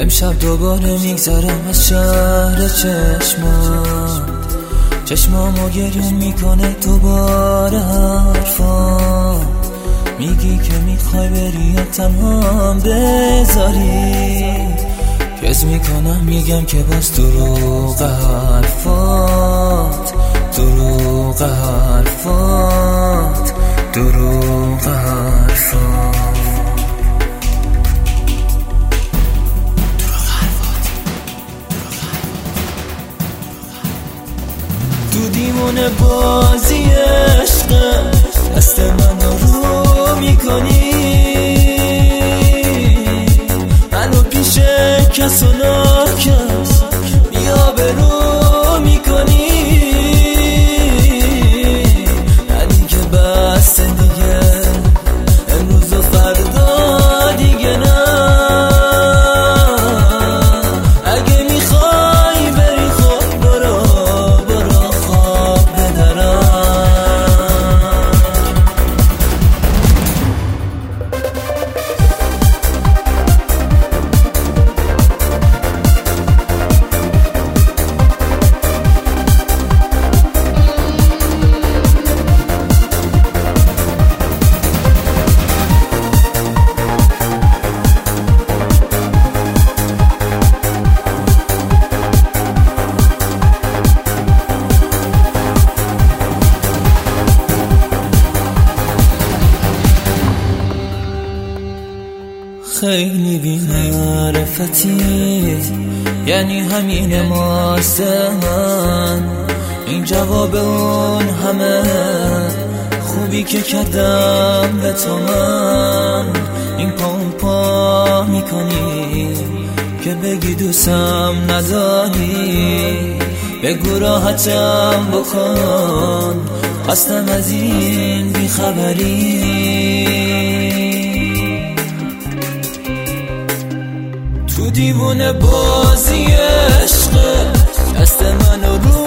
امشب دوباره میگذرم از شهر چشمامو گریون میکنه دوباره حرفا. میگی که میخوای بری یا تنهام بذاری، کز میکنم میگم که باز دروغ حرفات، دروغ حرفات، دروغ حرفات. تو دیوونه بازی عشق دست من رو میکنی، منو پیش کس و ناکس بیا برو میکنی. ندی که بس دیگه امروز و فردا دیگه نه. اگه میخوای بری خب برو خواب بدرم. خیلی بی معرفتی، یعنی همین ماسته من. این جواب اون همه خوبی که کردم به تو من. این پا میکنی که بگی دوستم نداری، بگو راحتم بکن خستم از این بیخبری. تو دیوونه بازی عشق دست منو رو